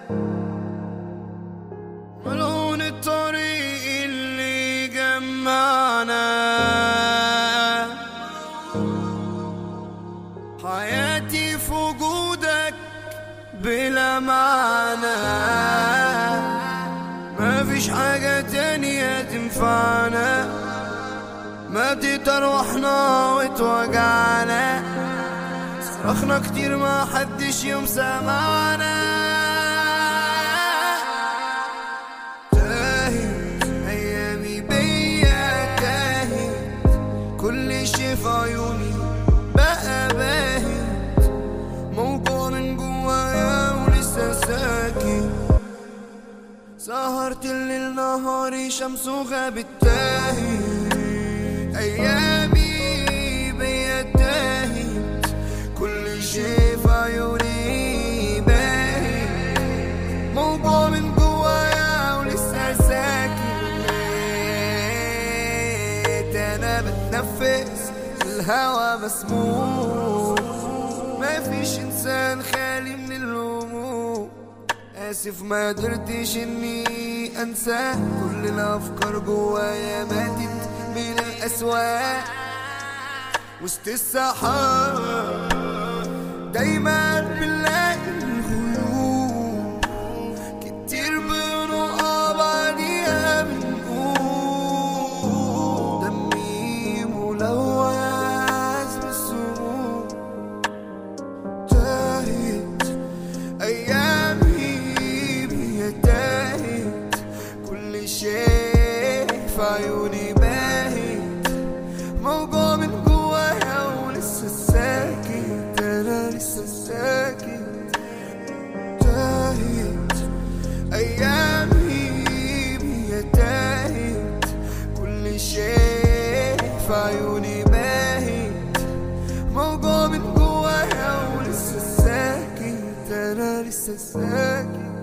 ملعون الطريق اللي جمعنا، حياتي في وجودك بلا معنى، مفيش حاجة تانية تنفعنا، ماتت أرواحنا واتوجعنا، صرخنا كتير ما حدش يوم سمعنا. تاهت أيامي بيا، تاهت كل شي في عيوني بقى باهت، موجوع من جوايا ولسه ساكت، سهرت الليل نهاري شمس وغابت. تاهت أيامي بيا، تاهت كل شي في عيوني باهت، موجوع من جوايا ولسه ساكت. أنا بتنفس الهوا مسموم، مفيش إنسان خالي من الهموم، آسف ما قدرتش إني أنسى، كل الأفكار جوايا ماتت بين الأسواق وسط السحاب، دايما بنلاقي الغيوم كتير بنقع بعديها بنقوم، دمي ملوث بالسموم. تاهت أيامي بيا، تاهت كل شيء في عيوني باهت، موجوع من جوايا ولسه ساكت، أنا لسه ساكت. تاهت أيامي بيا، تاهت كل شيء في عيوني باهت، موجوع من جوايا ولسه ساكت، أنا لسه ساكت.